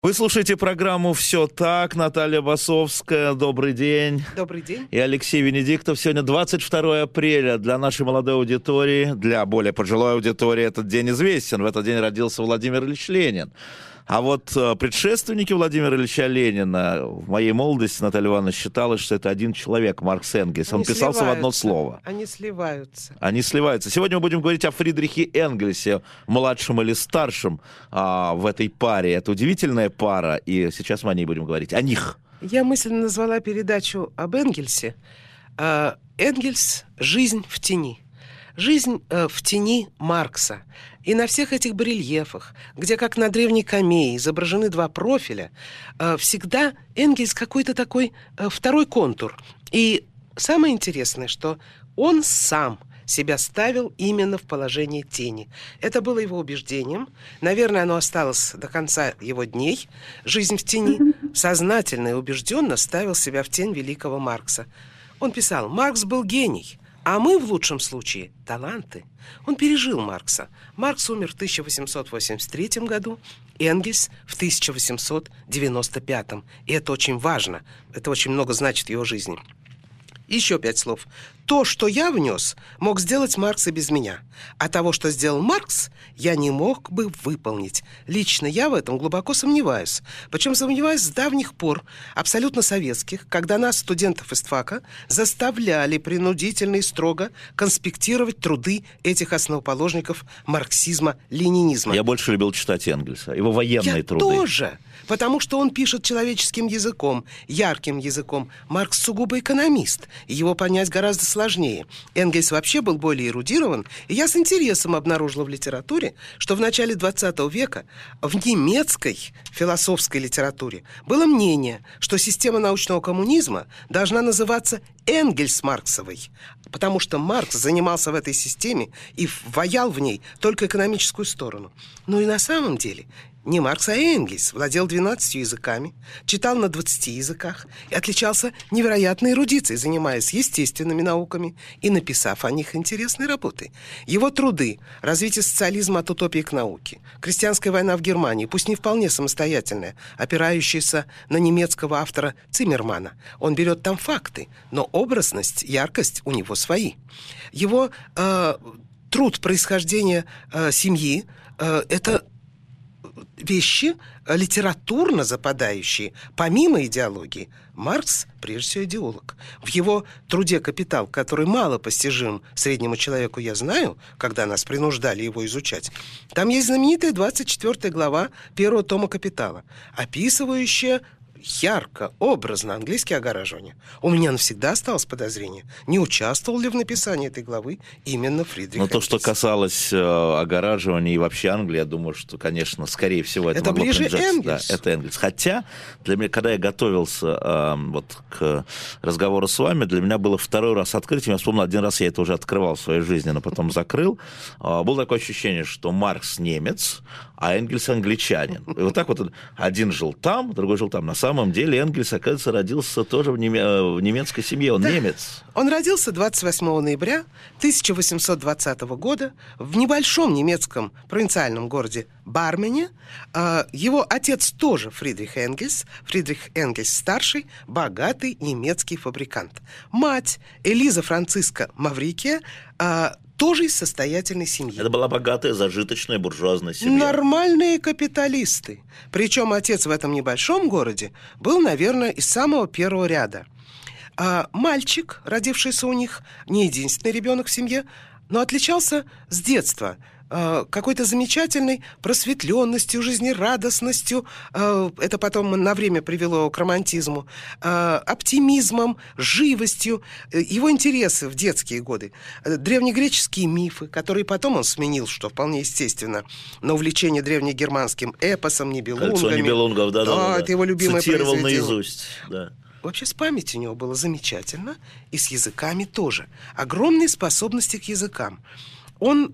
Вы слушаете программу «Все так». Наталья Басовская, добрый день. Добрый день. И Алексей Венедиктов. Сегодня 22 апреля. Для нашей молодой аудитории, для более пожилой аудитории этот день известен. В этот день родился Владимир Ильич Ленин. А вот предшественники Владимира Ильича Ленина, в моей молодости Наталья Ивановна считала, что это один человек, Маркс Энгельс. Он писался в одно слово. Они сливаются. Они сливаются. Сегодня мы будем говорить о Фридрихе Энгельсе, младшем или старшем в этой паре. Это удивительная пара, и сейчас мы о ней будем говорить. О них. Я мысленно назвала передачу об Энгельсе. Энгельс «Жизнь в тени». Жизнь в тени Маркса. И на всех этих барельефах, где, как на древней камее, изображены два профиля, всегда Энгельс какой-то такой второй контур. И самое интересное, что он сам себя ставил именно в положение тени. Это было его убеждением. Наверное, оно осталось до конца его дней. Жизнь в тени. Сознательно и убежденно ставил себя в тень великого Маркса. Он писал: «Маркс был гений, а мы, в лучшем случае, таланты». Он пережил Маркса. Маркс умер в 1883 году, Энгельс в 1895. И это очень важно. Это очень много значит в его жизни. Еще 5 слов. То, что я внес, мог сделать Маркс и без меня. А того, что сделал Маркс, я не мог бы выполнить. Лично я в этом глубоко сомневаюсь. Причем сомневаюсь с давних пор, абсолютно советских, когда нас, студентов ИСТФАКа, заставляли принудительно и строго конспектировать труды этих основоположников марксизма-ленинизма. Я больше любил читать Энгельса, его военные труды. Я тоже, потому что он пишет человеческим языком, ярким языком. Маркс сугубо экономист, и его понять гораздо сложнее. Энгельс вообще был более эрудирован, и я с интересом обнаружила в литературе, что в начале 20 века в немецкой философской литературе было мнение, что система научного коммунизма должна называться Энгельс-Марксовой, потому что Маркс занимался в этой системе и ваял в ней только экономическую сторону. Но и на самом деле не Маркс, а Энгельс владел 12 языками, читал на 20 языках и отличался невероятной эрудицией, занимаясь естественными науками и написав о них интересные работы. Его труды «Развитие социализма от утопии к науке», «Крестьянская война в Германии», пусть не вполне самостоятельная, опирающаяся на немецкого автора Циммермана. Он берет там факты, но образность, яркость у него свои. Его труд «Происхождение семьи» это вещи литературно западающие, помимо идеологии. Маркс, прежде всего, идеолог. В его труде «Капитал», который мало постижим среднему человеку, я знаю, когда нас принуждали его изучать, там есть знаменитая 24 глава первого тома «Капитала», описывающая ярко, образно английское огораживание. У меня навсегда осталось подозрение, не участвовал ли в написании этой главы именно Фридрих Энгельс. Но то, что касалось огораживания и вообще Англии, я думаю, что, конечно, скорее всего, это могло ближе Энгельс. Да, это Энгельс. Хотя, для меня, когда я готовился к разговору с вами, для меня было второй раз открытием. Я вспомнил, один раз я это уже открывал в своей жизни, но потом закрыл. Было такое ощущение, что Маркс немец, а Энгельс англичанин. И вот так вот один жил там, другой жил там. На самом деле Энгельс, оказывается, родился тоже в немецкой семье. Он немец. Он родился 28 ноября 1820 года в небольшом немецком провинциальном городе Бармене. Его отец тоже Фридрих Энгельс старший, богатый немецкий фабрикант. Мать Элиза Франциска Маврикия тоже из состоятельной семьи. Это была богатая, зажиточная, буржуазная семья. Нормальные капиталисты. Причем отец в этом небольшом городе был, наверное, из самого первого ряда. Мальчик, родившийся у них, не единственный ребенок в семье, но отличался с детства какой-то замечательной просветленностью, жизнерадостностью, это потом на время привело его к романтизму, оптимизмом, живостью, его интересы в детские годы, древнегреческие мифы, которые потом он сменил, что вполне естественно, но увлечение древнегерманским эпосом, Нибелунгами. «Кольцо Нибелунгов», да. Это его любимое цитировал произведение. наизусть, да. Вообще с памятью у него было замечательно, и с языками тоже. Огромные способности к языкам. Он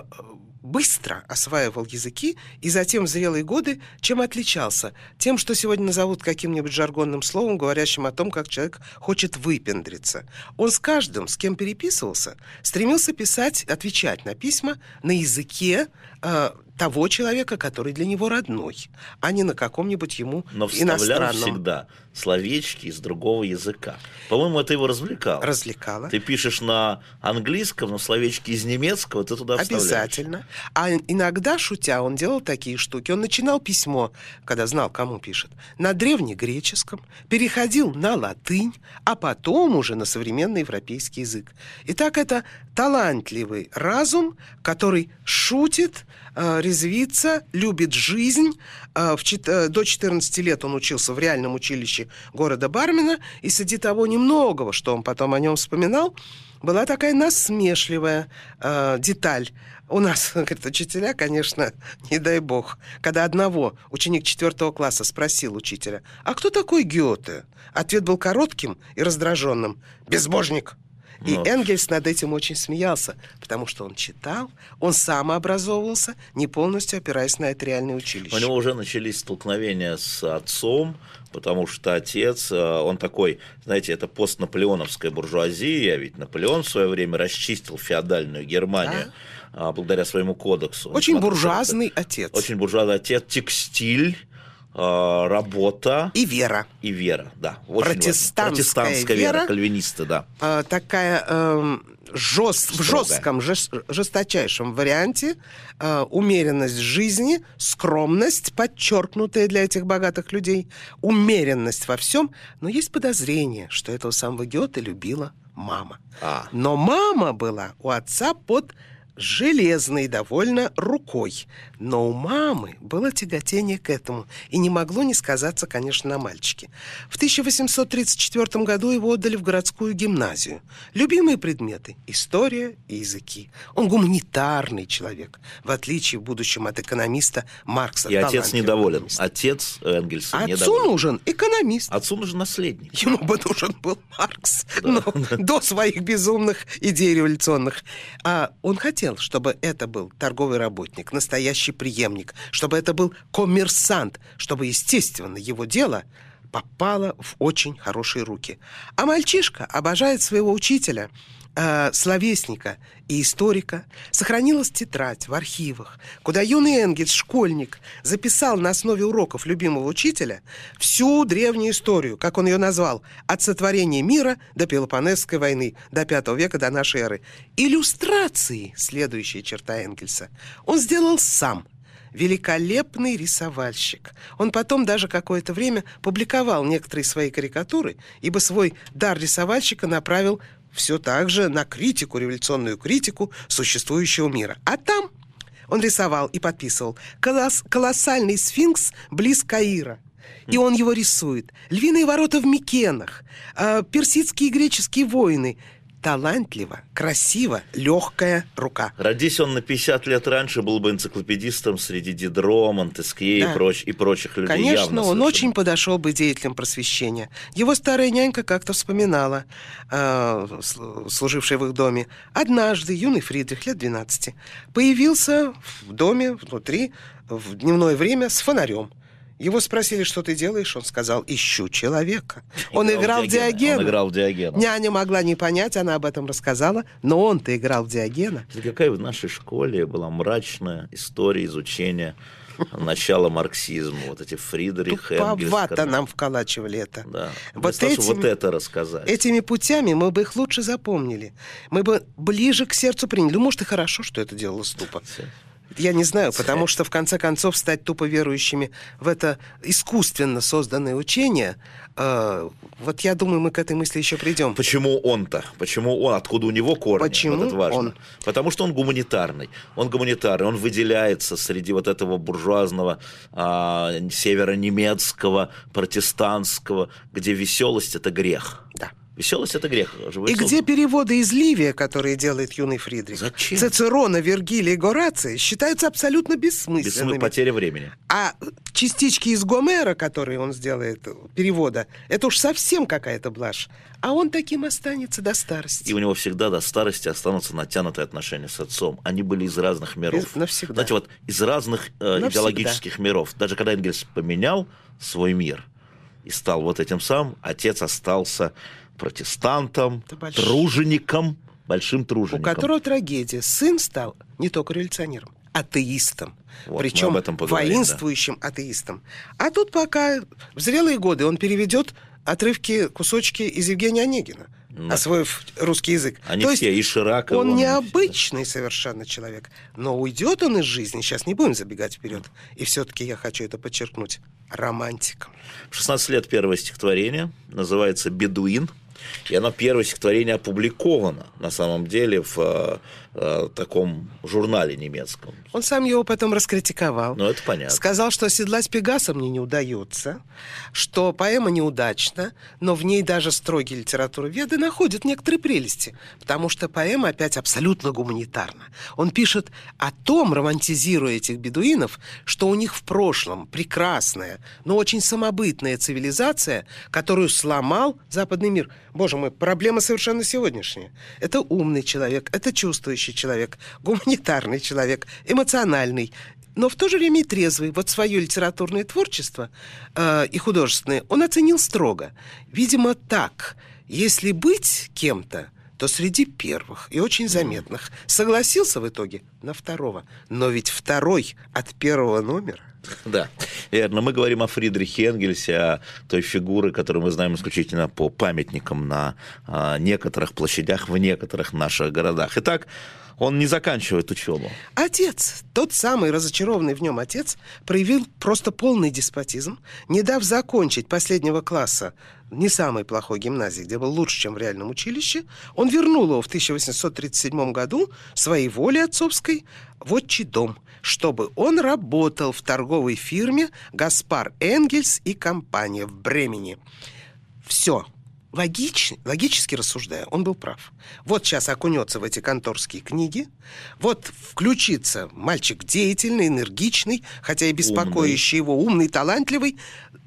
быстро осваивал языки, и затем в зрелые годы чем отличался? Тем, что сегодня назовут каким-нибудь жаргонным словом, говорящим о том, как человек хочет выпендриться. Он с каждым, с кем переписывался, стремился писать, отвечать на письма на языке того человека, который для него родной, а не на каком-нибудь ему Но вставлял иностранном. всегда словечки из другого языка. По-моему, это его развлекало. Развлекало. Ты пишешь на английском, но словечки из немецкого ты туда вставляешь. Обязательно. А иногда, шутя, он делал такие штуки. Он начинал письмо, когда знал, кому пишет, на древнегреческом, переходил на латынь, а потом уже на современный европейский язык. Итак, это талантливый разум, который шутит, резвится, любит жизнь. До 14 лет он учился в реальном училище города Бармина, и среди того немногого, что он потом о нем вспоминал, была такая насмешливая деталь. У нас, говорит, учителя, конечно, не дай бог, когда одного ученик 4 класса спросил учителя: «А кто такой Гёте?» Ответ был коротким и раздраженным: «Безбожник». И Энгельс над этим очень смеялся, потому что он читал, он самообразовывался, не полностью опираясь на это реальное училище. У него уже начались столкновения с отцом, потому что отец, он такой, знаете, это постнаполеоновская буржуазия, ведь Наполеон в свое время расчистил феодальную Германию, да, благодаря своему кодексу. Очень буржуазный отец. Очень буржуазный отец, текстиль, работа. И вера. И вера, да. Протестантская вера, кальвинисты, да. Такая в жестком, жесточайшем варианте умеренность жизни, скромность, подчеркнутая для этих богатых людей, умеренность во всем. Но есть подозрение, что этого самого Гёте любила мама. Но мама была у отца под железной довольно рукой. Но у мамы было тяготение к этому, и не могло не сказаться, конечно, на мальчике. В 1834 году его отдали в городскую гимназию. Любимые предметы – история и языки. Он гуманитарный человек, в отличие в будущем от экономиста Маркса. И отец недоволен. Экономист. Отец Энгельса недоволен. Отцу нужен экономист. Отцу нужен наследник. Ему бы нужен был Маркс, но до своих безумных идей революционных. Он хотел, чтобы это был торговый работник, настоящий преемник, чтобы это был коммерсант, чтобы, естественно, его дело попало в очень хорошие руки. А мальчишка обожает своего учителя, словесника и историка. Сохранилась тетрадь в архивах, куда юный Энгельс, школьник, записал на основе уроков любимого учителя всю древнюю историю, как он ее назвал, от сотворения мира до Пелопоннесской войны, до V века до нашей эры. Иллюстрации, следующая черта Энгельса, он сделал сам. Великолепный рисовальщик. Он потом даже какое-то время публиковал некоторые свои карикатуры, ибо свой дар рисовальщика направил все так же на критику, революционную критику существующего мира. А там он рисовал и подписывал колоссальный сфинкс близ Каира. И он его рисует. Львиные ворота в Микенах, персидские и греческие войны. Талантливо, красиво, легкая рука. Родись он на 50 лет раньше, был бы энциклопедистом среди Дидро, Монтескье и прочих людей. Конечно, он очень подошел бы деятелям просвещения. Его старая нянька как-то вспоминала, служившая в их доме. Однажды юный Фридрих, лет 12, появился в доме внутри в дневное время с фонарем. Его спросили, что ты делаешь, он сказал: ищу человека. Он играл в Диогена. Няня могла не понять, она об этом рассказала, но он-то играл в Диогена. Какая в нашей школе была мрачная история изучения начала марксизма. Вот эти Фридрих, Энгельс. Туповато нам вколачивали это. Да. Вот это рассказать. Этими путями мы бы их лучше запомнили. Мы бы ближе к сердцу приняли. Ну, может, и хорошо, что это делала Ступа. Я не знаю, потому что, в конце концов, стать тупо верующими в это искусственно созданное учение, вот я думаю, мы к этой мысли еще придем. Почему он-то? Почему он? Откуда у него корни? Почему вот это важно. он? Потому что он гуманитарный. Он выделяется среди вот этого буржуазного северонемецкого, протестантского, где веселость – это грех. Да. Веселость – это грех. И где переводы из Ливия, которые делает юный Фридрих? Зачем? Цицерона, Вергилия и Горация считаются абсолютно бессмысленными. Потеря времени. А частички из Гомера, которые он сделает, перевода, это уж совсем какая-то блажь. А он таким останется до старости. И у него всегда до старости останутся натянутые отношения с отцом. Они были из разных миров. Навсегда. Знаете, вот из разных идеологических миров. Даже когда Энгельс поменял свой мир и стал вот этим самым, отец остался протестантом, тружеником, большим тружеником. У которого трагедия. Сын стал не только революционером, атеистом. Вот, причем воинствующим атеистом. А тут пока в зрелые годы он переведет отрывки, кусочки из Евгения Онегина, освоив русский язык. Они То все, есть и Ширак, он необычный совершенно человек. Но уйдет он из жизни, сейчас не будем забегать вперед. И все-таки я хочу это подчеркнуть, романтиком. В 16 лет первое стихотворение, называется «Бедуин». И оно, первое стихотворение, опубликовано, на самом деле, в таком журнале немецком. Он сам его потом раскритиковал. Ну, это понятно. Сказал, что «Седлать Пегаса мне не удается», что поэма неудачна, но в ней даже строгие литературоведы находят некоторые прелести, потому что поэма опять абсолютно гуманитарна. Он пишет о том, романтизируя этих бедуинов, что у них в прошлом прекрасная, но очень самобытная цивилизация, которую сломал западный мир. Боже мой, проблема совершенно сегодняшняя. Это умный человек, это чувствующий человек, гуманитарный человек, эмоциональный, но в то же время и трезвый. Вот свое литературное творчество и художественное он оценил строго. Видимо, так. Если быть кем-то, то среди первых и очень заметных. Согласился в итоге на второго. Но ведь второй от первого номера. Да, верно. Мы говорим о Фридрихе Энгельсе, о той фигуре, которую мы знаем исключительно по памятникам на некоторых площадях в некоторых наших городах. Итак, он не заканчивает учебу. Отец, тот самый разочарованный в нем отец, проявил просто полный деспотизм, не дав закончить последнего класса не самой плохой гимназии, где был лучше, чем в реальном училище. Он вернул его в 1837 году своей воле отцовской в отчий дом, чтобы он работал в торговой фирме «Гаспар Энгельс и компания» в Бремени. Все. Логически рассуждая, он был прав. Вот сейчас окунется в эти конторские книги, вот включится мальчик деятельный, энергичный, хотя и беспокоящий его, умный, талантливый,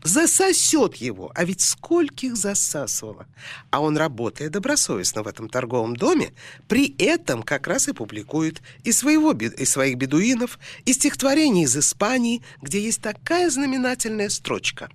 засосет его. А ведь скольких засасывало. А он, работая добросовестно в этом торговом доме, при этом как раз и публикует и своих бедуинов, и стихотворения из Испании, где есть такая знаменательная строчка.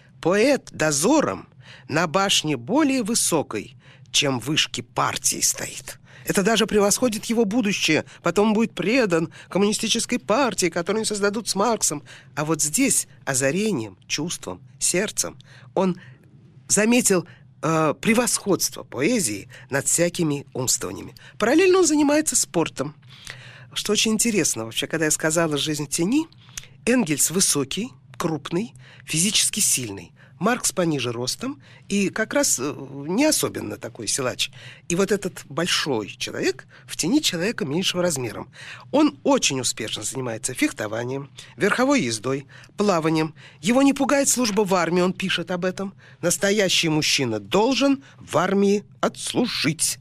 «Поэт дозором на башне более высокой, чем вышки партии стоит». Это даже превосходит его будущее. Потом будет предан коммунистической партии, которую они создадут с Марксом. А вот здесь озарением, чувством, сердцем он заметил превосходство поэзии над всякими умствованиями. Параллельно он занимается спортом. Что очень интересно, вообще, когда я сказала «Жизнь в тени», Энгельс высокий, крупный, физически сильный. Маркс пониже ростом и как раз не особенно такой силач. И вот этот большой человек в тени человека меньшего размером. Он очень успешно занимается фехтованием, верховой ездой, плаванием. Его не пугает служба в армии, он пишет об этом. Настоящий мужчина должен в армии отслужить.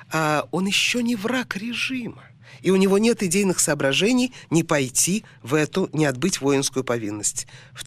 А он еще не враг режима. И у него нет идейных соображений не пойти в эту, не отбыть воинскую повинность. В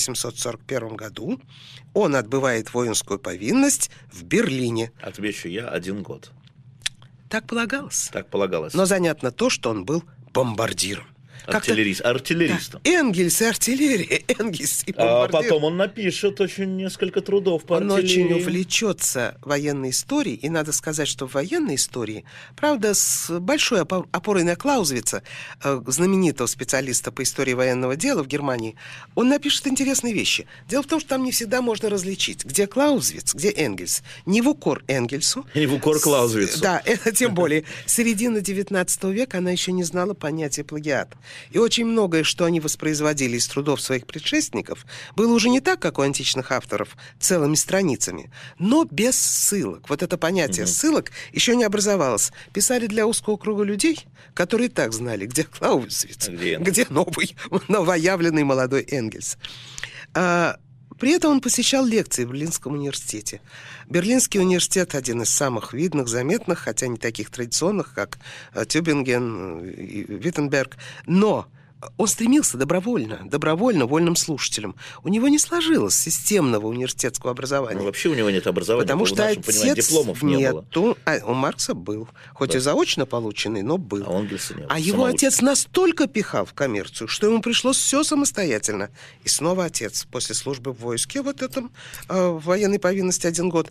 1841 году он отбывает воинскую повинность в Берлине. Отвечу я, 1 год. Так полагалось. Так полагалось. Но занятно то, что он был бомбардиром. Артиллеристом. Да. Энгельс и артиллерия, Энгельс и бомбардир. А потом он напишет очень несколько трудов по артиллерии. Он очень увлечется военной историей, и надо сказать, что в военной истории, правда, с большой опорой на Клаузевица, знаменитого специалиста по истории военного дела в Германии, он напишет интересные вещи. Дело в том, что там не всегда можно различить, где Клаузевиц, где Энгельс. Не в укор Энгельсу. Не в укор Клаузевицу. Да, это тем более. Середина 19 века она еще не знала понятия плагиата. И очень многое, что они воспроизводили из трудов своих предшественников, было уже не так, как у античных авторов, целыми страницами, но без ссылок. Вот это понятие ссылок еще не образовалось. Писали для узкого круга людей, которые так знали, где Клаузевиц, где новый, новоявленный молодой Энгельс. При этом он посещал лекции в Берлинском университете. Берлинский университет один из самых видных, заметных, хотя не таких традиционных, как Тюбинген и Виттенберг, но он стремился добровольно, вольным слушателем. У него не сложилось системного университетского образования. Ну, вообще у него нет образования, потому что отец дипломов не было. У Маркса был, хоть и заочно полученный, но был. А у Энгельса нет. А его отец настолько пихал в коммерцию, что ему пришлось все самостоятельно. И снова отец после службы в войске, вот этом, в военной повинности 1 год,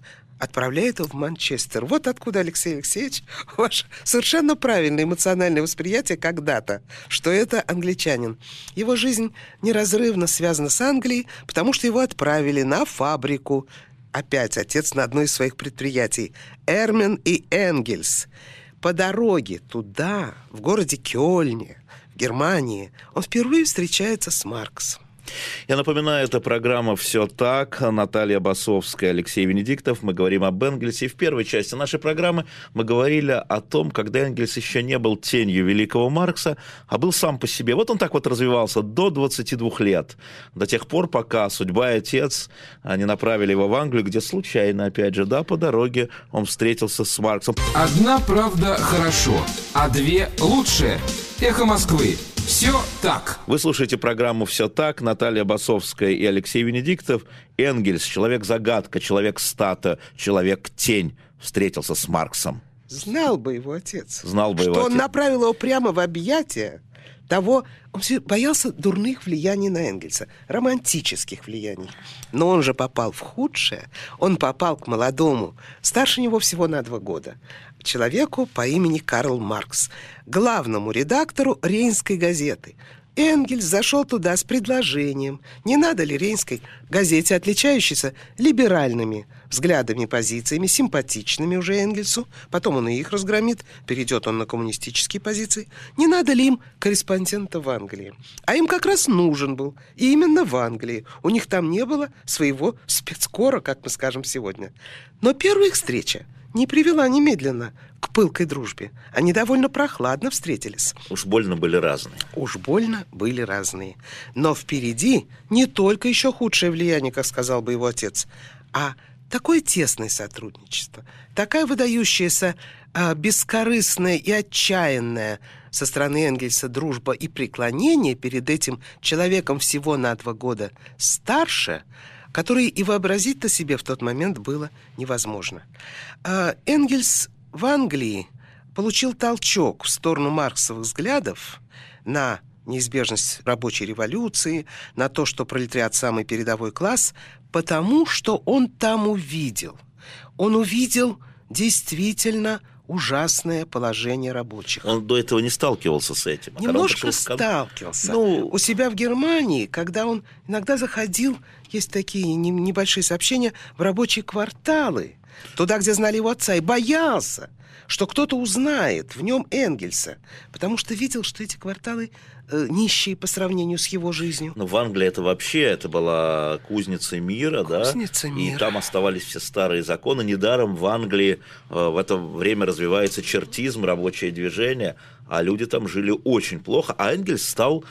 отправляет его в Манчестер. Вот откуда, Алексей Алексеевич, ваше совершенно правильное эмоциональное восприятие когда-то, что это англичанин. Его жизнь неразрывно связана с Англией, потому что его отправили на фабрику. Опять отец на одно из своих предприятий. Эрмен и Энгельс. По дороге туда, в городе Кёльне, в Германии, он впервые встречается с Марксом. Я напоминаю, это программа «Все так». Наталья Басовская, Алексей Венедиктов. Мы говорим об Энгельсе. И в первой части нашей программы мы говорили о том, когда Энгельс еще не был тенью великого Маркса, а был сам по себе. Вот он так вот развивался до 22 лет. До тех пор, пока судьба и отец не направили его в Англию, где случайно, опять же, да, по дороге он встретился с Марксом. Одна правда хорошо, а две лучше. Эхо Москвы. Все так. Вы слушаете программу «Все так». Наталья Басовская и Алексей Венедиктов. Энгельс, человек-загадка, человек-стата, человек-тень, встретился с Марксом. Знал бы его отец. Знал бы что его он отец. направил его прямо в объятия того... Он боялся дурных влияний на Энгельса, романтических влияний. Но он же попал в худшее. Он попал к молодому, старше него всего на 2 года, человеку по имени Карл Маркс, главному редактору Рейнской газеты. Энгельс зашел туда с предложением, не надо ли Рейнской газете, отличающейся либеральными взглядами, позициями, симпатичными уже Энгельсу, потом он и их разгромит, перейдет он на коммунистические позиции, не надо ли им корреспондента в Англии? А им как раз нужен был, и именно в Англии. У них там не было своего спецкора, как мы скажем сегодня. Но первая их встреча не привела немедленно к пылкой дружбе. Они довольно прохладно встретились. Уж больно были разные. Уж больно были разные. Но впереди не только еще худшее влияние, как сказал бы его отец, а такое тесное сотрудничество, такая выдающаяся, бескорыстная и отчаянная со стороны Энгельса дружба и преклонение перед этим человеком всего на 2 года старше, которые и вообразить-то себе в тот момент было невозможно. Энгельс в Англии получил толчок в сторону марксовых взглядов на неизбежность рабочей революции, на то, что пролетариат самый передовой класс, потому что он там увидел. Он увидел действительно ужасное положение рабочих. Он до этого не сталкивался с этим. Немножко сталкивался. У себя в Германии, когда он иногда заходил, есть такие небольшие сообщения, в рабочие кварталы, туда, где знали его отца, и боялся, что кто-то узнает в нем Энгельса, потому что видел, что эти кварталы нищие по сравнению с его жизнью. Ну, в Англии это была кузница мира, кузница мира. И там оставались все старые законы. Недаром в Англии в это время развивается чертизм, рабочее движение, а люди там жили очень плохо. А Энгельс стал,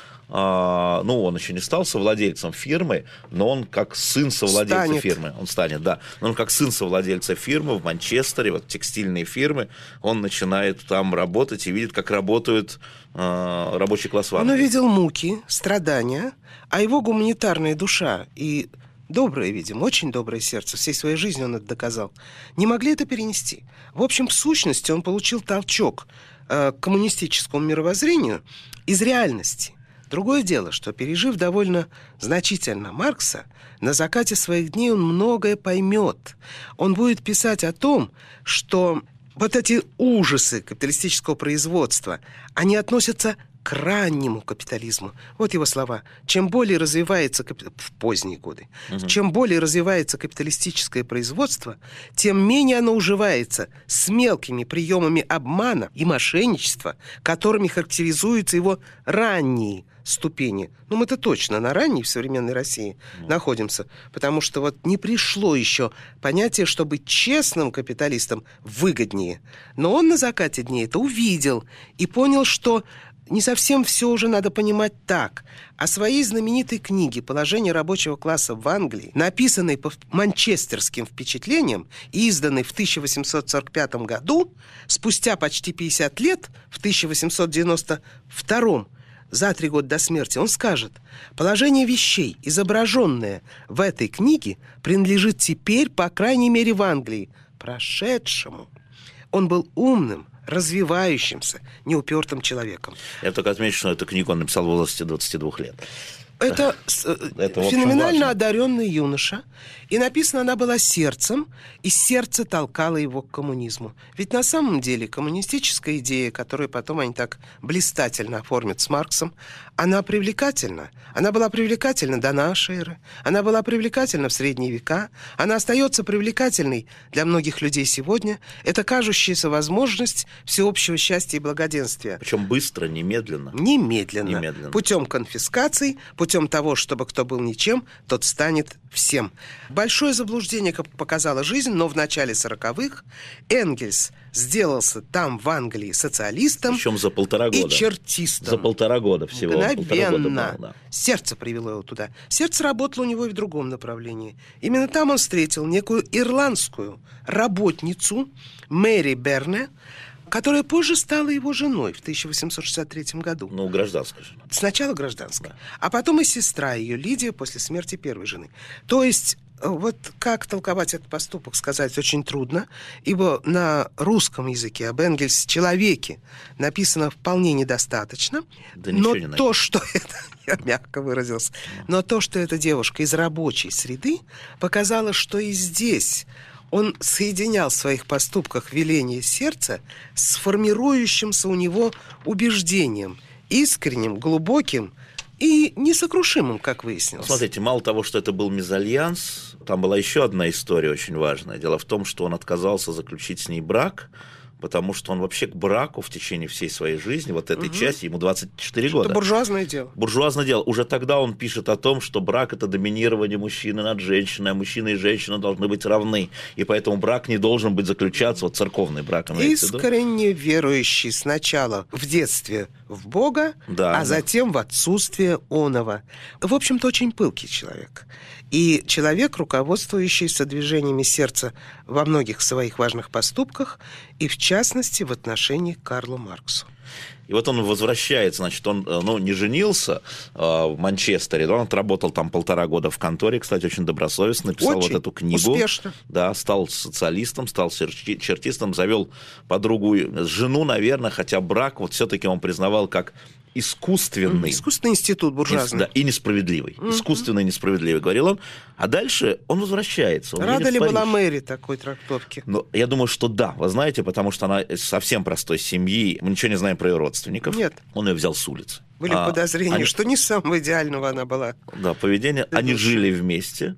он еще не стал совладельцем фирмы, но он как сын совладельца фирмы, он станет, да, но он как сын совладельца фирмы в Манчестере, вот текстильные фирмы, он начинает там работать и видит, как работают рабочий класс в Англии. Он увидел муки, страдания, а его гуманитарная душа и доброе, видимо, очень доброе сердце, всей своей жизнью он это доказал, не могли это перенести. В общем, в сущности, он получил толчок к коммунистическому мировоззрению из реальности. Другое дело, что, пережив довольно значительно Маркса, на закате своих дней он многое поймет. Он будет писать о том, что вот эти ужасы капиталистического производства, они относятся к раннему капитализму. Вот его слова. Чем более развивается в поздние годы, чем более развивается капиталистическое производство, тем менее оно уживается с мелкими приемами обмана и мошенничества, которыми характеризуются его ранние ступени. Ну, мы-то точно на ранней в современной России находимся, потому что вот не пришло еще понятие, что быть честным капиталистом выгоднее. Но он на закате дней это увидел и понял, что не совсем все уже надо понимать так. О своей знаменитой книге «Положение рабочего класса в Англии», написанной по манчестерским впечатлениям и изданной в 1845 году, спустя почти 50 лет, в 1892, за 3 года до смерти, он скажет: положение вещей, изображенное в этой книге, принадлежит теперь, по крайней мере, в Англии, прошедшему. Он был умным, развивающимся, неупертым человеком. Я только отмечу, что эту книгу он написал в возрасте 22 лет. Это феноменально одаренный юноша. И написано, она была сердцем, и сердце толкало его к коммунизму. Ведь на самом деле коммунистическая идея, которую потом они так блистательно оформят с Марксом, она привлекательна. Она была привлекательна до нашей эры. Она была привлекательна в средние века. Она остается привлекательной для многих людей сегодня. Это кажущаяся возможность всеобщего счастья и благоденствия. Причем быстро, немедленно. Немедленно. Путем конфискаций, путем того, чтобы кто был ничем, тот станет всем. Большое заблуждение, как показала жизнь, но в начале 40-х Энгельс сделался там, в Англии, социалистом. Причем за 1,5 года. И чертистом. За 1,5 года всего. Мгновенно. Да. Сердце привело его туда. Сердце работало у него и в другом направлении. Именно там он встретил некую ирландскую работницу Мэри Берне, которая позже стала его женой в 1863 году. Ну, гражданская жена. Сначала гражданская. Да. А потом и сестра ее, Лидия, после смерти первой жены. То есть, вот как толковать этот поступок, сказать очень трудно, ибо на русском языке об Энгельсе, человеке, написано вполне недостаточно. Да ничего не написано. То, что это, я мягко выразился, но то, что эта девушка из рабочей среды, показало, что и здесь он соединял в своих поступках веление сердца с формирующимся у него убеждением, искренним, глубоким и несокрушимым, как выяснилось. Смотрите, мало того, что это был мезальянс, там была еще одна история очень важная. Дело в том, что он отказался заключить с ней брак, потому что он вообще к браку в течение всей своей жизни, вот этой части, ему 24 года. Это буржуазное дело. Буржуазное дело. Уже тогда он пишет о том, что брак – это доминирование мужчины над женщиной, а мужчина и женщина должны быть равны. И поэтому брак не должен быть заключаться, вот церковный брак. Искренне верующий сначала в детстве в Бога, а затем в отсутствие оного. В общем-то, очень пылкий человек. И человек, руководствующийся движениями сердца во многих своих важных поступках, и в частности в отношении к Карлу Марксу. И вот он возвращается, значит, он не женился в Манчестере, он отработал там 1,5 года в конторе, кстати, очень добросовестно, написал очень вот эту книгу. Успешно. Да, стал социалистом, стал чертистом, завел подругу, жену, наверное, хотя брак вот все-таки он признавал как искусственный. Искусственный институт буржуазный. Да, и несправедливый. Искусственный и несправедливый, говорил он. А дальше он возвращается. Он Рада ли была Мэри такой трактовке? Ну, я думаю, что да. Вы знаете, потому что она из совсем простой семьи. Мы ничего не знаем про ее родственников. Нет. Он ее взял с улицы. Были подозрения, что не самого идеального она была. Да, поведение. Они жили вместе.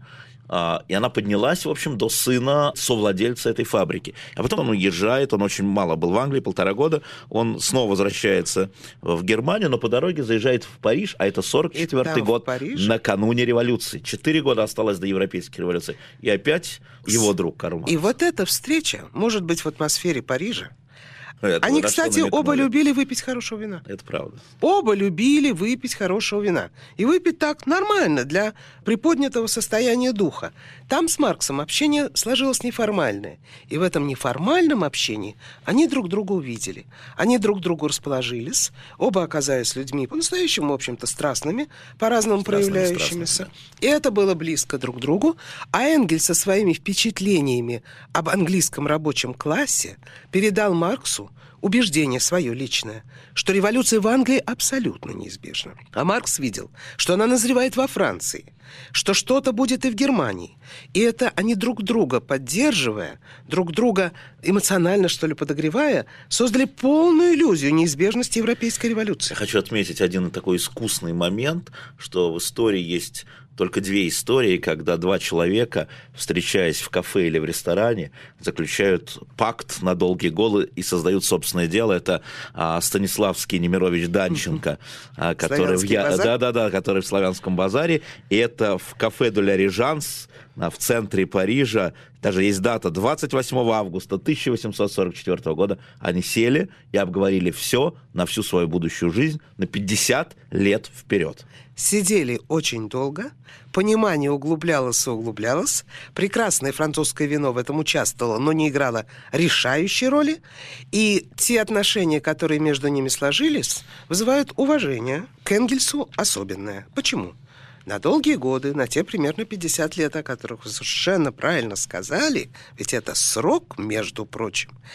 И она поднялась, в общем, до сына совладельца этой фабрики. А потом он уезжает, он очень мало был в Англии, 1,5 года, он снова возвращается в Германию, но по дороге заезжает в Париж, а это 44-й год, накануне революции. 4 года осталось до Европейской революции. И опять его друг Карл Маркс. И вот эта встреча, может быть, в атмосфере Парижа. Они, кстати, оба любили выпить хорошего вина. Это правда. Оба любили выпить хорошего вина. И выпить так нормально для приподнятого состояния духа. Там с Марксом общение сложилось неформальное. И в этом неформальном общении они друг друга увидели. Они друг к другу расположились. Оба оказались людьми по-настоящему, в общем-то, страстными, по-разному проявляющимися. Да. И это было близко друг к другу. А Энгельс со своими впечатлениями об английском рабочем классе передал Марксу убеждение свое личное, что революция в Англии абсолютно неизбежна. А Маркс видел, что она назревает во Франции, что что-то будет и в Германии. И это они друг друга поддерживая, друг друга эмоционально, что ли, подогревая, создали полную иллюзию неизбежности европейской революции. Я хочу отметить один такой искусный момент, что в истории есть только 2 истории, когда 2 человека, встречаясь в кафе или в ресторане, заключают пакт на долгие годы и создают собственное дело. Это Станиславский и Немирович Данченко, который который в Славянском базаре. И это в кафе «Де ля Режанс» в центре Парижа. Даже есть дата 28 августа 1844 года. Они сели и обговорили все на всю свою будущую жизнь на 50 лет вперед. Сидели очень долго, понимание углублялось и углублялось, прекрасное французское вино в этом участвовало, но не играло решающей роли, и те отношения, которые между ними сложились, вызывают уважение к Энгельсу особенное. Почему? На долгие годы, на те примерно 50 лет, о которых вы совершенно правильно сказали, ведь это срок, между прочим,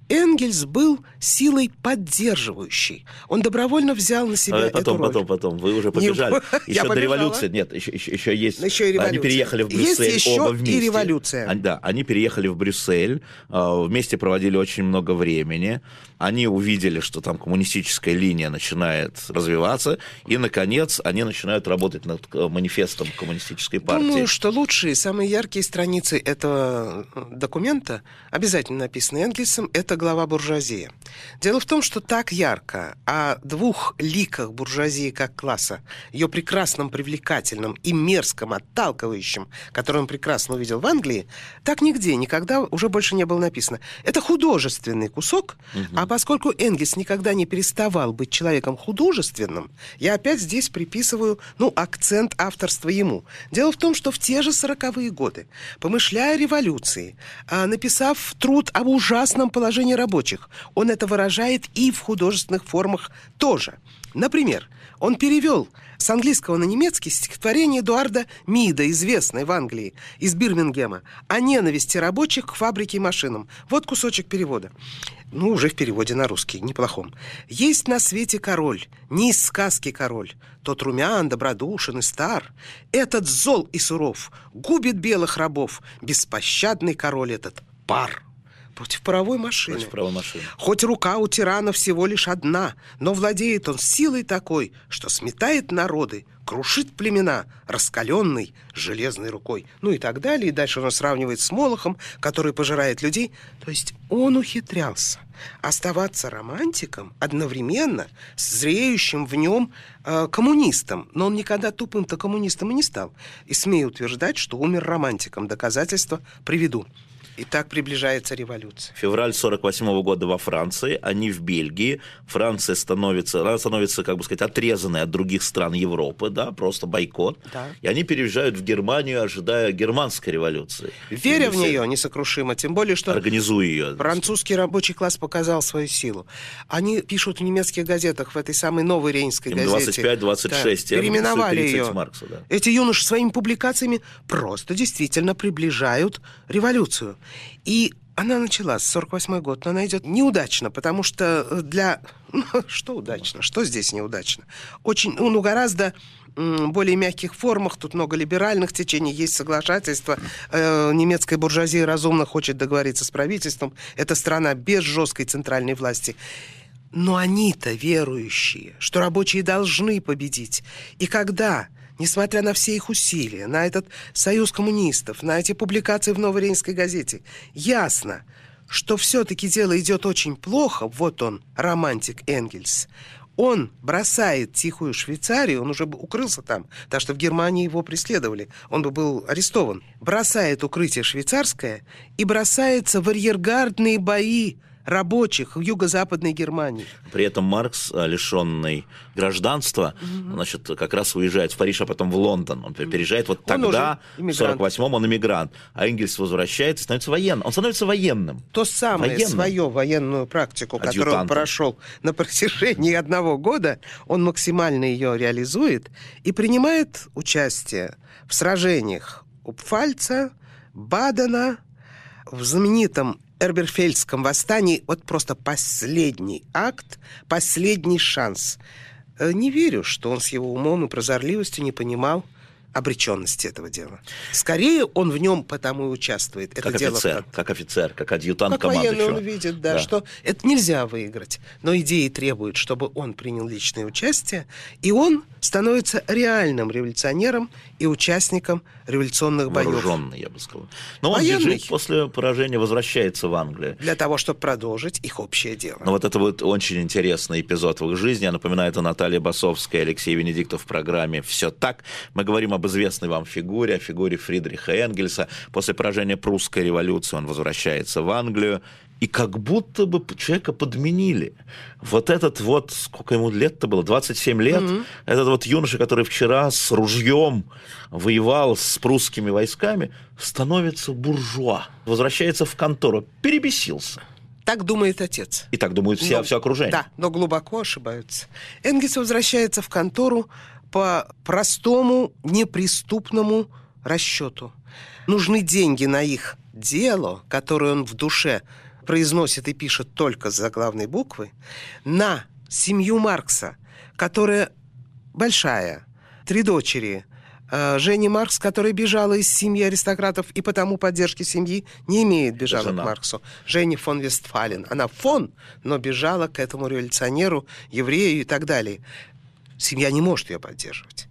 Энгельс был силой поддерживающей. Он добровольно взял на себя эту роль. Потом. Вы уже побежали. Еще до революции. Нет, еще есть. Еще и революция. Они переехали в Брюссель есть еще оба вместе. И революция. Да, они переехали в Брюссель, вместе проводили очень много времени. Они увидели, что там коммунистическая линия начинает развиваться, и, наконец, они начинают работать над манифестом коммунистической партии. Думаю, что лучшие, самые яркие страницы этого документа, обязательно написанные Энгельсом, это глава «Буржуазия». Дело в том, что так ярко о двух ликах буржуазии как класса, ее прекрасном, привлекательном и мерзком, отталкивающем, который он прекрасно увидел в Англии, так нигде, никогда уже больше не было написано. Это художественный кусок, а поскольку Энгельс никогда не переставал быть человеком художественным, я опять здесь приписываю, акцент авторства ему. Дело в том, что в те же 40-е годы, помышляя о революции, написав труд об ужасном положении рабочих, он это выражает и в художественных формах тоже. Например, он перевел с английского на немецкий стихотворение Эдуарда Мида, известное в Англии, из Бирмингема, о ненависти рабочих к фабрике и машинам. Вот кусочек перевода. Уже в переводе на русский, неплохом. «Есть на свете король, не из сказки король, тот румян, добродушен и стар. Этот зол и суров, губит белых рабов, беспощадный король этот пар». Против паровой машины. Хоть рука у тирана всего лишь одна, но владеет он силой такой, что сметает народы, крушит племена, раскаленной железной рукой. И так далее. И дальше он сравнивает с Молохом, который пожирает людей. То есть он ухитрялся оставаться романтиком одновременно с зреющим в нем коммунистом. Но он никогда тупым-то коммунистом и не стал. И смею утверждать, что умер романтиком. Доказательства приведу. И так приближается революция. Февраль 1948 года во Франции, они в Бельгии. Франция становится, отрезанной от других стран Европы, да, просто бойкот. Да. И они переезжают в Германию, ожидая германской революции. Веря в нее несокрушимо, тем более, что организуя ее. Французский рабочий класс показал свою силу. Они пишут в немецких газетах, в этой самой новой Рейнской газете. 25-26. Переименовали ее. Маркса, да. Эти юноши своими публикациями просто действительно приближают революцию. И она началась, 48-й год, но она идет неудачно, потому что что удачно? Что здесь неудачно? Очень, гораздо более мягких формах, тут много либеральных течений, есть соглашательство. Немецкая буржуазия разумно хочет договориться с правительством. Это страна без жесткой центральной власти. Но они-то верующие, что рабочие должны победить. И когда... Несмотря на все их усилия, на этот союз коммунистов, на эти публикации в Новой Рейнской газете, ясно, что все-таки дело идет очень плохо. Вот он, романтик Энгельс. Он бросает тихую Швейцарию, он уже укрылся там, так что в Германии его преследовали, он бы был арестован. Бросает укрытие швейцарское и бросается в арьергардные бои рабочих в юго-западной Германии. При этом Маркс, лишенный гражданства, как раз уезжает в Париж, а потом в Лондон. Он переезжает тогда, в 1948-м он эмигрант. А Энгельс возвращается и становится военным. Он становится военным. То самое свою военную практику, которую он прошел на протяжении 1 года, он максимально ее реализует и принимает участие в сражениях у Пфальца, Бадена, в знаменитом Эрберфельдском восстании. Просто последний акт, последний шанс. Не верю, что он с его умом и прозорливостью не понимал обреченности этого дела. Скорее, он в нем потому и участвует. Как офицер, как адъютант командующего. Как военный он видит, да, что это нельзя выиграть. Но идеи требуют, чтобы он принял личное участие, и он становится реальным революционером и участником революционных боев. Вооруженный, я бы сказал. Но он бежит после поражения, возвращается в Англию. Для того, чтобы продолжить их общее дело. Но это будет очень интересный эпизод в их жизни. Я напоминаю, это Наталья Басовская, Алексей Венедиктов в программе «Все так». Мы говорим об известной вам фигуре, о фигуре Фридриха Энгельса. После поражения прусской революции он возвращается в Англию. И как будто бы человека подменили. Сколько ему лет-то было? 27 лет. Этот юноша, который вчера с ружьем воевал с прусскими войсками, становится буржуа. Возвращается в контору. Перебесился. Так думает отец. И так думает все окружение. Да, но глубоко ошибаются. Энгельс возвращается в контору по простому, неприступному расчету. Нужны деньги на их дело, которое он в душе произносит и пишет только с заглавной буквы, на семью Маркса, которая большая, 3 дочери, Жени Маркс, которая бежала из семьи аристократов и потому поддержки семьи не имеет, бежала к Марксу. Жени фон Вестфален. Она фон, но бежала к этому революционеру, еврею и так далее. Семья не может ее поддерживать.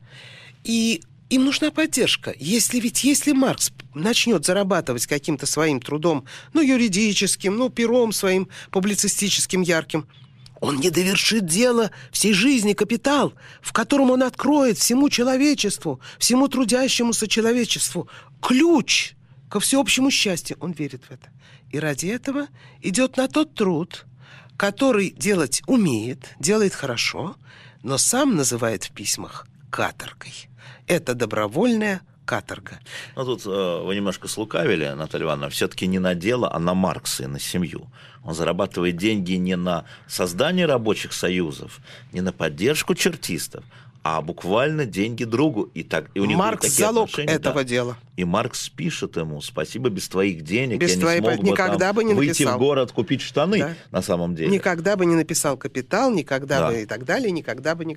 И им нужна поддержка. Если Маркс начнет зарабатывать каким-то своим трудом, юридическим, пером своим публицистическим ярким, он не довершит дело всей жизни, капитал, в котором он откроет всему человечеству, всему трудящемуся человечеству ключ ко всеобщему счастью. Он верит в это. И ради этого идет на тот труд, который делать умеет, делает хорошо, но сам называет в письмах каторгой. Это добровольная каторга. Тут вы немножко слукавили, Наталья Ивановна. Все-таки не на дело, а на Маркса и на семью. Он зарабатывает деньги не на создание рабочих союзов, не на поддержку чертистов, а буквально деньги другу. И у них Маркс залог этого дела. И Маркс пишет ему: спасибо, без твоих денег без я не смог бы выйти в город купить штаны, на самом деле. Никогда бы не написал «Капитал», никогда бы и так далее, никогда бы.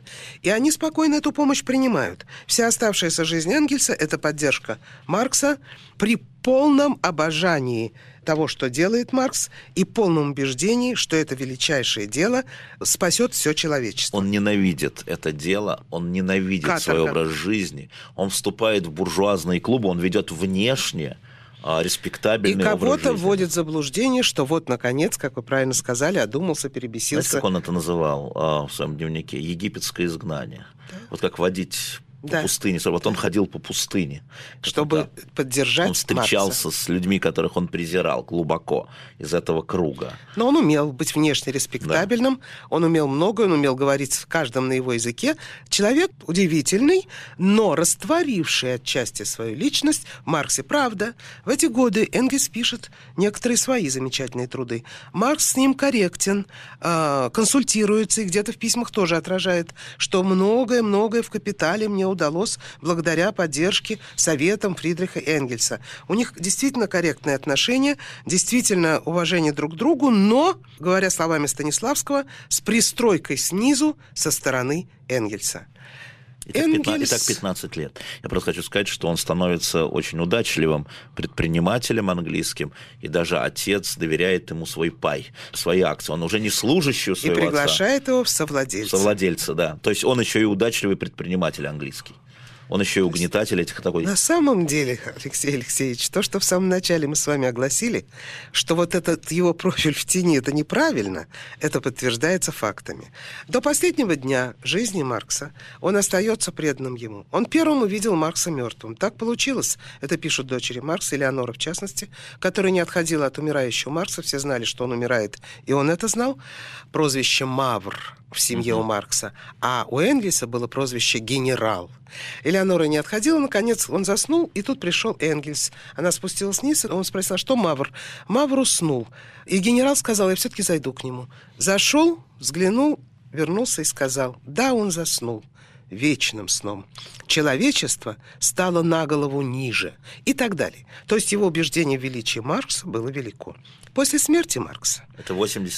И они спокойно эту помощь принимают. Вся оставшаяся жизнь Энгельса – это поддержка Маркса при полном обожании того, что делает Маркс, и полном убеждении, что это величайшее дело спасет все человечество. Он ненавидит это дело, он ненавидит свой образ жизни, он вступает в буржуазные клубы, он ведет внешне респектабельный образ жизни. И кого-то вводит в заблуждение, что вот, наконец, как вы правильно сказали, одумался, перебесился. Знаете, как он это называл в своем дневнике? Египетское изгнание. Да. Вот как водить по пустыне. Вот он ходил по пустыне. Чтобы поддержать Он встречался Маркса с людьми, которых он презирал глубоко из этого круга. Но он умел быть внешне респектабельным, он умел многое, он умел говорить в каждом на его языке. Человек удивительный, но растворивший отчасти свою личность в Марксе. Правда, в эти годы Энгельс пишет некоторые свои замечательные труды. Маркс с ним корректен, консультируется, и где-то в письмах тоже отражает, что многое в «Капитале» мне удалось благодаря поддержке, советам Фридриха Энгельса. У них действительно корректные отношения, действительно уважение друг к другу, но, говоря словами Станиславского, с пристройкой снизу со стороны Энгельса. Итак, 15 лет. Я просто хочу сказать, что он становится очень удачливым предпринимателем английским, и даже отец доверяет ему свой пай, свои акции. Он уже не служащий у своего отца. И приглашает его в совладельца. Совладельца, да. То есть он еще и удачливый предприниматель английский. Он еще и угнетатель этих такой... На самом деле, Алексей Алексеевич, то, что в самом начале мы с вами огласили, что вот этот его профиль в тени, это неправильно, это подтверждается фактами. До последнего дня жизни Маркса он остается преданным ему. Он первым увидел Маркса мертвым. Так получилось. Это пишут дочери Маркса, Элеонора в частности, которая не отходила от умирающего Маркса. Все знали, что он умирает, и он это знал. Прозвище «Мавр» в семье у Маркса, а у Энгельса было прозвище «Генерал». Элеонора не отходила, наконец он заснул, и тут пришел Энгельс. Она спустилась вниз, и он спросил: что Мавр? Мавр уснул. И генерал сказал: я все-таки зайду к нему. Зашел, взглянул, вернулся и сказал: да, он заснул вечным сном. Человечество стало на голову ниже. И так далее. То есть его убеждение в величии Маркса было велико. После смерти Маркса. Это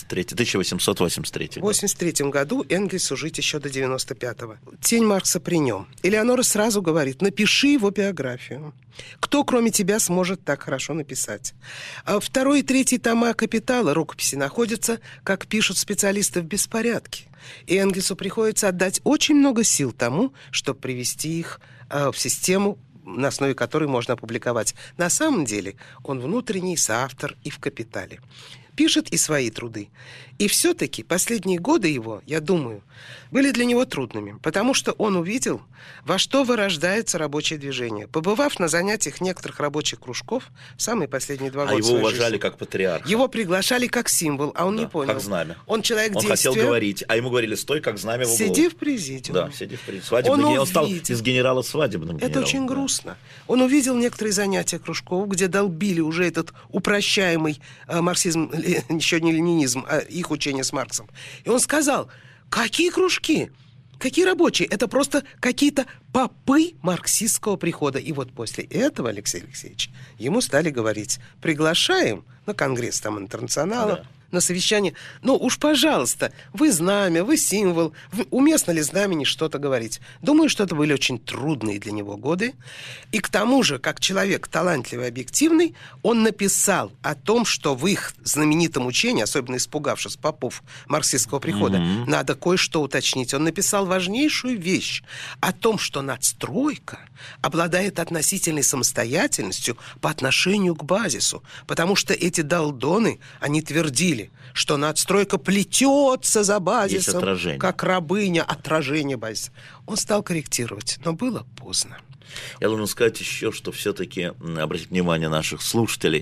1883 год. В 1983 году Энгельсу жить еще до 95-го. Тень Маркса при нем. Элеонора сразу говорит: напиши его биографию. Кто, кроме тебя, сможет так хорошо написать? А 2 и 3 тома «Капитала» рукописи находятся, как пишут специалисты, в беспорядке. И Энгельсу приходится отдать очень много сил тому, чтобы привести их в систему, на основе которой можно опубликовать. На самом деле он внутренний соавтор и в «Капитале». Пишет и свои труды. И все-таки последние годы его, я думаю, были для него трудными, потому что он увидел, во что вырождается рабочее движение. Побывав на занятиях некоторых рабочих кружков, самые последние 2 года его уважали жизни, как патриарха. Его приглашали как символ, а он не понял. Как знамя. Он человек действия. Он хотел говорить, а ему говорили: стой, как знамя в углу. Сиди в президиуме. Да, сиди в президиуме. Он стал из генерала свадебным генералом. Это очень грустно. Он увидел некоторые занятия кружков, где долбили уже этот упрощаемый марксизм, еще не ленинизм, а их учение с Марксом. И он сказал: какие кружки? Какие рабочие? Это просто какие-то попы марксистского прихода. И вот после этого, Алексей Алексеевич, ему стали говорить: приглашаем на конгресс там интернационала, Да. на совещание. Ну уж, пожалуйста, вы знамя, вы символ. Уместно ли знамени что-то говорить? Думаю, что это были очень трудные для него годы. И к тому же, как человек талантливый, объективный, он написал о том, что в их знаменитом учении, особенно испугавшись попов марксистского прихода, надо кое-что уточнить. Он написал важнейшую вещь о том, что надстройка обладает относительной самостоятельностью по отношению к базису. Потому что эти долдоны, они твердили, что надстройка плетется за базисом, как рабыня, отражение базиса. Он стал корректировать, но было поздно. Я должен сказать еще, что все-таки обратить внимание наших слушателей,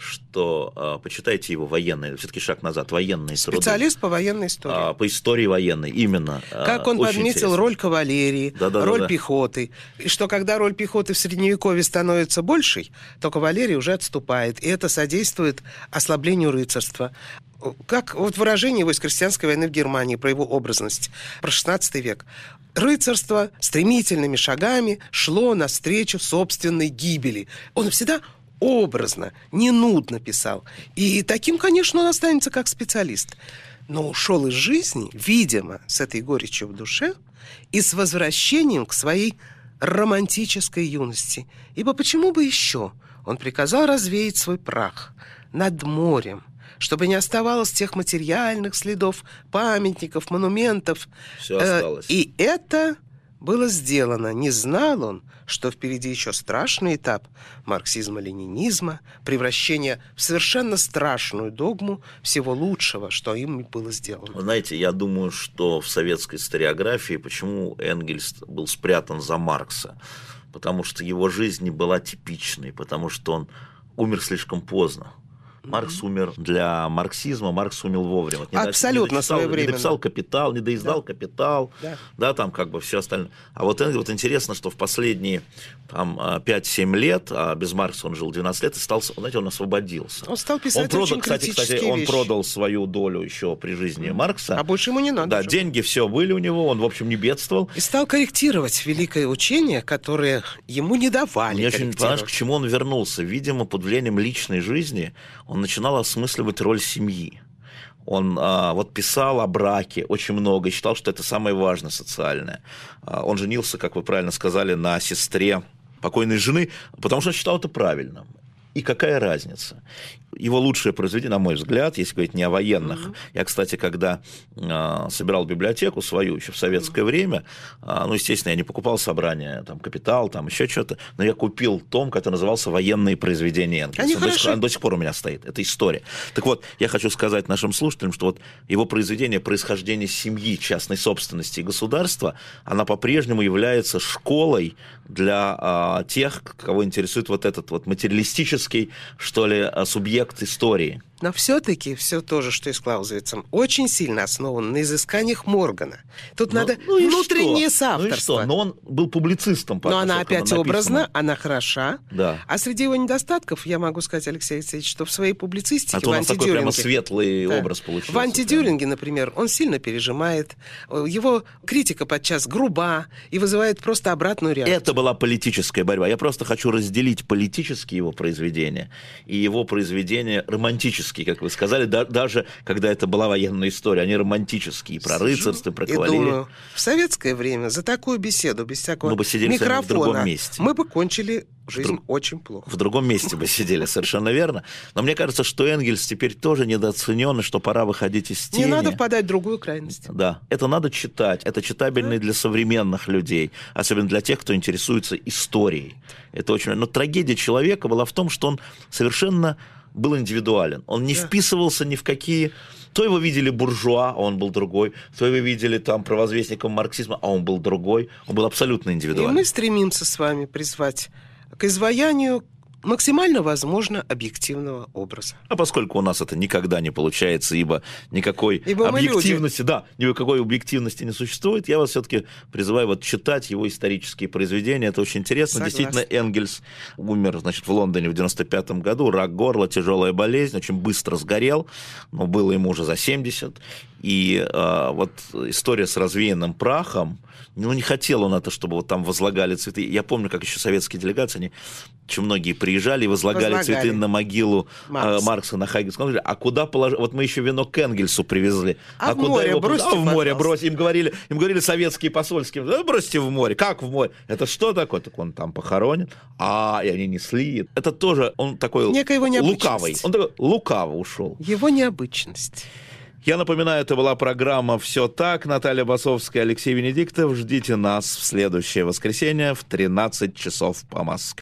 что почитайте его военные, все-таки шаг назад, военные труды. Специалист по военной истории. По истории военной, именно. Как он подметил интересно. Роль кавалерии, роль пехоты. И что когда роль пехоты в Средневековье становится большей, то кавалерия уже отступает. И это содействует ослаблению рыцарства. Как вот выражение войск крестьянской войны в Германии про его образность, про 16 век. Рыцарство стремительными шагами шло навстречу собственной гибели. Он всегда образно, не нудно писал. И таким, конечно, он останется как специалист. Но ушел из жизни, видимо, с этой горечью в душе и с возвращением к своей романтической юности. Ибо почему бы еще? Он приказал развеять свой прах над морем, чтобы не оставалось тех материальных следов, памятников, монументов. Все осталось. И это было сделано. Не знал он, что впереди еще страшный этап марксизма-ленинизма, превращение в совершенно страшную догму всего лучшего, что им было сделано. Вы знаете, я думаю, что в советской историографии, почему Энгельс был спрятан за Маркса? Потому что его жизнь не была типичной, потому что он умер слишком поздно. Маркс умер для марксизма, Маркс умер вовремя. Абсолютно своевременно. Не дописал «Капитал», не доиздал «Капитал», да, там как бы все остальное. А вот Энгельс, вот интересно, что в последние там, 5-7 лет, а без Маркса он жил 12 лет, и стал, знаете, он освободился. Он стал писать очень критические вещи. Он продал свою долю еще при жизни Маркса. А больше ему не надо. Да, деньги все были у него, он, в общем, не бедствовал. И стал корректировать великое учение, которое ему не давали. Мне очень понравилось, к чему он вернулся. Видимо, под влиянием личной жизни он начинал осмысливать роль семьи. Он вот писал о браке очень много и считал, что это самое важное социальное. Он женился, как вы правильно сказали, на сестре покойной жены, потому что он считал это правильным. И какая разница? Его лучшее произведение, на мой взгляд, если говорить не о военных. Я, кстати, когда собирал библиотеку свою еще в советское время, ну, естественно, я не покупал собрания, там, «Капитал», там, еще что-то, но я купил том, который назывался «Военные произведения Энгельса». Он до сих пор у меня стоит. Это история. Так вот, я хочу сказать нашим слушателям, что вот его произведение «Происхождение семьи, частной собственности и государства», она по-прежнему является школой для тех, кого интересует вот этот вот материалистический, что ли, субъект истории. Но все-таки все то же, что и с Клаузевицем, очень сильно основано на изысканиях Моргана. Тут надо внутреннее соавторство. Но он был публицистом. Но она опять образна, она хороша. Да. А среди его недостатков, я могу сказать, Алексей Алексеевич, что в своей публицистике у нас такой прямо светлый образ получился. В «Антидюринге», например, он сильно пережимает. Его критика подчас груба и вызывает просто обратную реакцию. Это была политическая борьба. Я просто хочу разделить политические его произведения и его произведения романтические, как вы сказали, даже когда это была военная история, они романтические, про рыцарство, про кавалерию. Думаю, в советское время за такую беседу, без всякого мы бы сидели микрофона, в другом месте. Мы бы кончили жизнь очень плохо. В другом месте бы сидели, совершенно верно. Но мне кажется, что Энгельс теперь тоже недооценен, и что пора выходить из тени. Не надо впадать в другую крайность. Да, это надо читать. Это читабельно для современных людей, особенно для тех, кто интересуется историей. Это очень... Но трагедия человека была в том, что он совершенно был индивидуален. Он не вписывался ни в какие... То его видели буржуа, а он был другой. То его видели там провозвестником марксизма, а он был другой. Он был абсолютно индивидуален. И мы стремимся с вами призвать к изваянию максимально возможно объективного образа. А поскольку у нас это никогда не получается, ибо никакой объективности, никакой объективности не существует, я вас все-таки призываю вот читать его исторические произведения. Это очень интересно. Согласна. Действительно, Энгельс умер, значит, в Лондоне в 95 году, рак горла, тяжелая болезнь, очень быстро сгорел, но было ему уже за 70. И вот история с развеянным прахом, ну, не хотел он это, чтобы вот там возлагали цветы. Я помню, как еще советские делегации, они очень многие приезжали и возлагали цветы на могилу Маркса на Хайгенском. А куда положить? Вот мы еще венок к Энгельсу привезли. А в море его бросьте, в море бросьте. Им говорили советские посольские, да, бросьте в море. Как в море? Это что такое? Так он там похоронен. И они несли. Это тоже, он такой лукавый. Он такой лукаво ушел. Его необычность. Я напоминаю, это была программа «Все так». Наталья Басовская, Алексей Венедиктов. Ждите нас в следующее воскресенье в 13 часов по Москве.